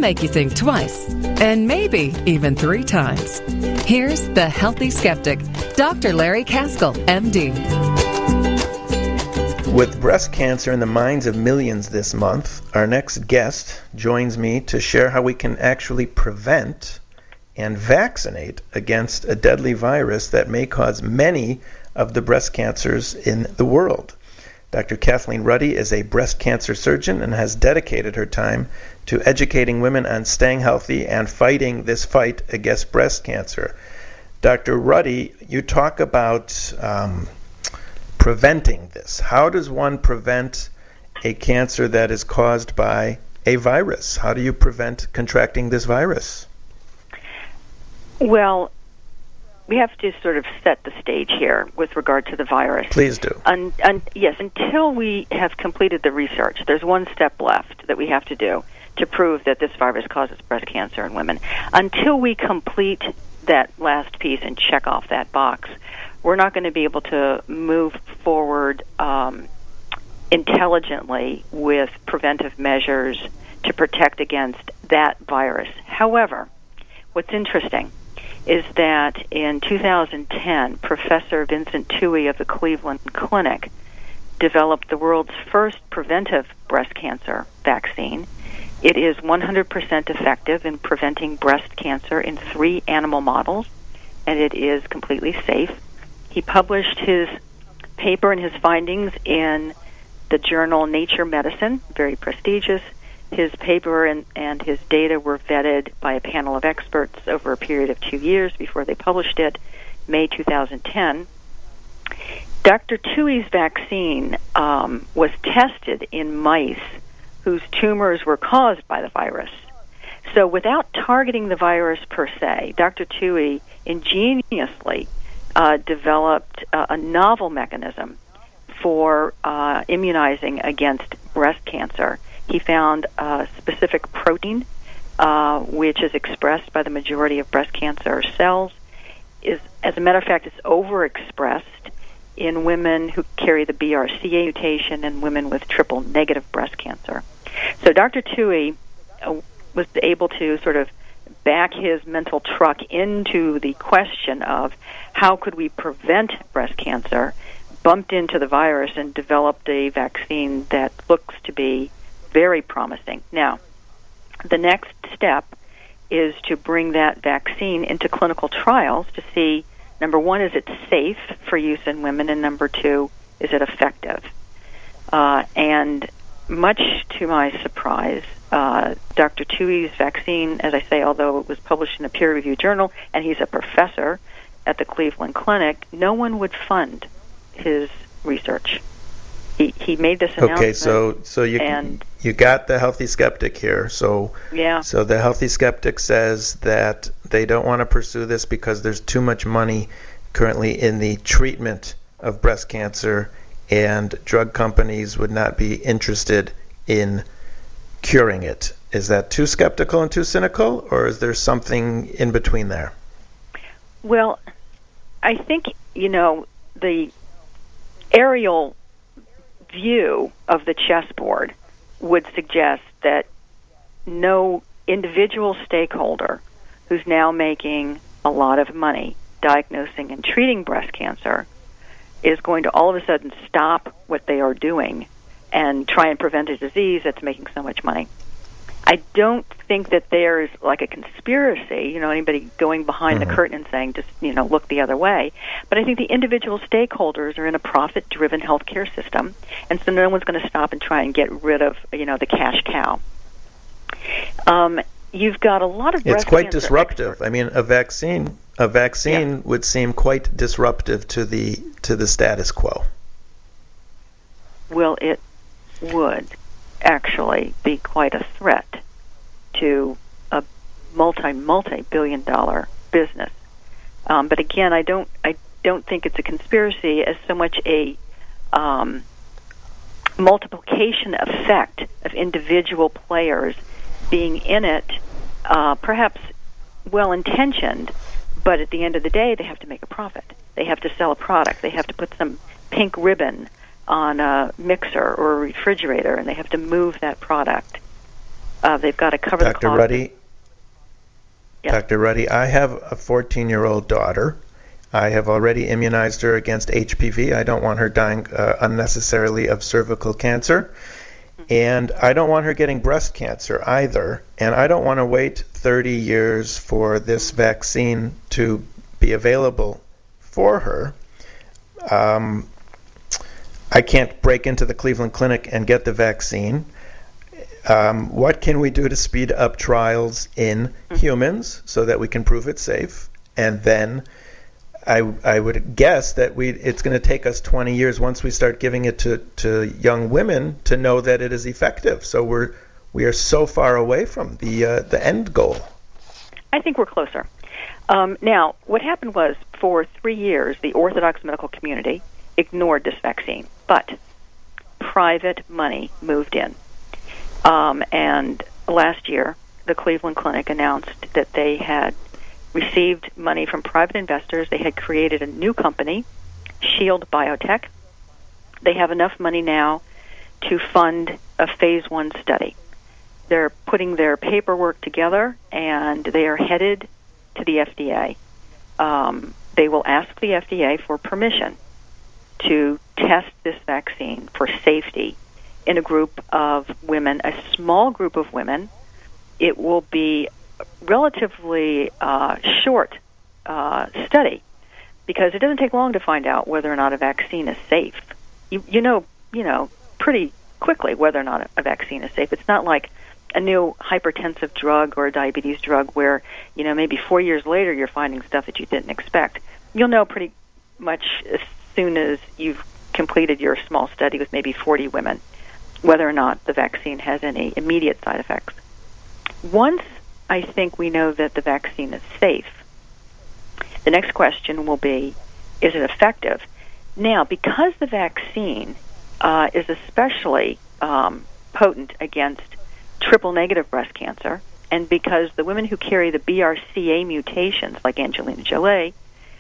make you think twice, and maybe even 3 times. Here's the Healthy Skeptic, Dr. Larry Kaskel, MD. With breast cancer in the minds of millions this month, our next guest joins me to share how we can actually prevent and vaccinate against a deadly virus that may cause many of the breast cancers in the world. Dr. Kathleen Ruddy is a breast cancer surgeon and has dedicated her time to educating women on staying healthy and fighting this fight against breast cancer. Dr. Ruddy, you talk about preventing this. How does one prevent a cancer that is caused by a virus? How do you prevent contracting this virus? Well, we have to sort of set the stage here with regard to the virus. Please do. Yes, until we have completed the research, there's one step left that we have to do to prove that this virus causes breast cancer in women. Until we complete that last piece and check off that box, we're not going to be able to move forward intelligently with preventive measures to protect against that virus. However, what's interesting is that in 2010, Professor Vincent Tuohy of the Cleveland Clinic developed the world's first preventive breast cancer vaccine. It is 100% effective in preventing breast cancer in 3 animal models, and it is completely safe. He published his paper and his findings in the journal Nature Medicine, very prestigious. His paper and his data were vetted by a panel of experts over a period of 2 years before they published it, May 2010. Dr. Tuohy's vaccine was tested in mice whose tumors were caused by the virus. So without targeting the virus per se, Dr. Tuohy ingeniously developed a novel mechanism for immunizing against breast cancer. He found a specific protein, which is expressed by the majority of breast cancer cells. As a matter of fact, it's overexpressed in women who carry the BRCA mutation and women with triple-negative breast cancer. So Dr. Tuohy was able to sort of back his mental truck into the question of how could we prevent breast cancer, bumped into the virus, and developed a vaccine that looks to be very promising. Now, the next step is to bring that vaccine into clinical trials to see, number one, is it safe for use in women, and number two, is it effective? And much to my surprise, Dr. Tuohy's vaccine, as I say, although it was published in a peer-reviewed journal, and he's a professor at the Cleveland Clinic, no one would fund his research. He made this announcement. Okay, so you got the Healthy Skeptic here. So the Healthy Skeptic says that they don't want to pursue this because there's too much money currently in the treatment of breast cancer, and drug companies would not be interested in curing it. Is that too skeptical and too cynical, or is there something in between there? Well, I think, the aerial view of the chessboard would suggest that no individual stakeholder who's now making a lot of money diagnosing and treating breast cancer is going to all of a sudden stop what they are doing and try and prevent a disease that's making so much money. I don't think that there's like a conspiracy, anybody going behind the curtain and saying just, look the other way. But I think the individual stakeholders are in a profit-driven healthcare system, and so no one's going to stop and try and get rid of, the cash cow. You've got a lot of breast It's quite cancer disruptive. experts. I mean, a vaccine would seem quite disruptive to the status quo. Well, it would actually be quite a threat to a multi-billion-dollar business. But again, I don't think it's a conspiracy as so much a multiplication effect of individual players being in it, perhaps well-intentioned, but at the end of the day, they have to make a profit. They have to sell a product. They have to put some pink ribbon on a mixer or a refrigerator, and they have to move that product they've got to cover the cost. Ruddy, Yes. Dr. Ruddy, I have a 14-year-old daughter. I have already immunized her against HPV. I don't want her dying unnecessarily of cervical cancer. And I don't want her getting breast cancer either. And I don't want to wait 30 years for this vaccine to be available for her. I can't break into the Cleveland Clinic and get the vaccine. What can we do to speed up trials in humans so that we can prove it's safe? And then I would guess that it's going to take us 20 years once we start giving it to young women to know that it is effective. So we are so far away from the end goal. I think we're closer. Now, what happened was, for 3 years, the Orthodox medical community ignored this vaccine, but private money moved in. And last year, the Cleveland Clinic announced that they had received money from private investors. They had created a new company, Shield Biotech. They have enough money now to fund a phase 1 study. They're putting their paperwork together, and they are headed to the FDA. They will ask the FDA for permission to test this vaccine for safety in a group of women, a small group of women. It will be a relatively short study, because it doesn't take long to find out whether or not a vaccine is safe. You know pretty quickly whether or not a vaccine is safe. It's not like a new hypertensive drug or a diabetes drug where, maybe 4 years later you're finding stuff that you didn't expect. You'll know pretty much as soon as you've completed your small study with maybe 40 women whether or not the vaccine has any immediate side effects. Once I think we know that the vaccine is safe, the next question will be, is it effective? Now, because the vaccine is especially potent against triple-negative breast cancer, and because the women who carry the BRCA mutations, like Angelina Jolie,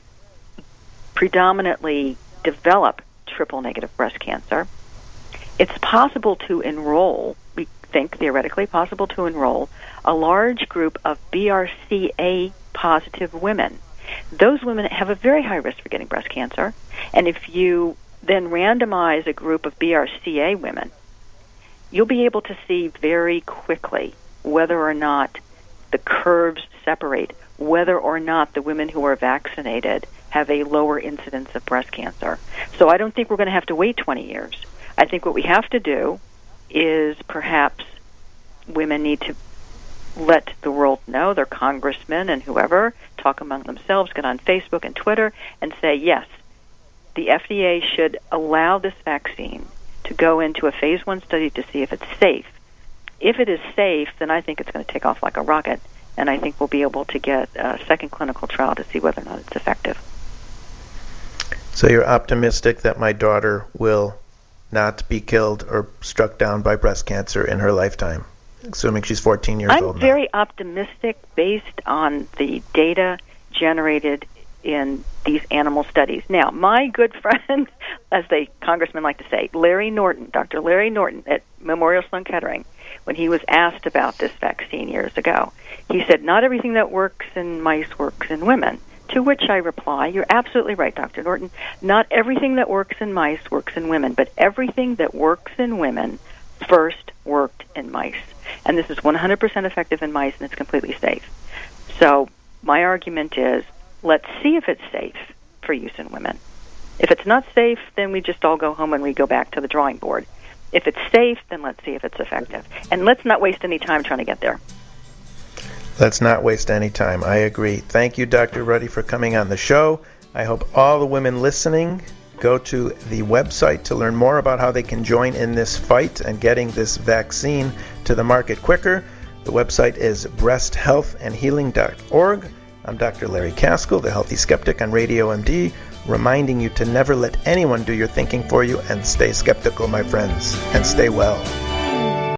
predominantly develop triple-negative breast cancer, it's possible to enroll, we think theoretically possible to enroll, a large group of BRCA-positive women. Those women have a very high risk for getting breast cancer, and if you then randomize a group of BRCA women, you'll be able to see very quickly whether or not the curves separate, whether or not the women who are vaccinated have a lower incidence of breast cancer. So I don't think we're going to have to wait 20 years. I think what we have to do is perhaps women need to let the world know, their congressmen and whoever, talk among themselves, get on Facebook and Twitter, and say, yes, the FDA should allow this vaccine to go into a phase 1 study to see if it's safe. If it is safe, then I think it's going to take off like a rocket, and I think we'll be able to get a second clinical trial to see whether or not it's effective. So you're optimistic that my daughter will not be killed or struck down by breast cancer in her lifetime, assuming she's 14 years old now? I'm very optimistic based on the data generated in these animal studies. Now, my good friend, as the congressmen like to say, Dr. Larry Norton at Memorial Sloan Kettering, when he was asked about this vaccine years ago, he said, not everything that works in mice works in women. To which I reply, you're absolutely right, Dr. Norton. Not everything that works in mice works in women, but everything that works in women first worked in mice. And this is 100% effective in mice, and it's completely safe. So my argument is, let's see if it's safe for use in women. If it's not safe, then we just all go home and we go back to the drawing board. If it's safe, then let's see if it's effective. And let's not waste any time trying to get there. Let's not waste any time. I agree. Thank you, Dr. Ruddy, for coming on the show. I hope all the women listening go to the website to learn more about how they can join in this fight and getting this vaccine to the market quicker. The website is breasthealthandhealing.org. I'm Dr. Larry Kaskel, the Healthy Skeptic on Radio MD, reminding you to never let anyone do your thinking for you, and stay skeptical, my friends, and stay well.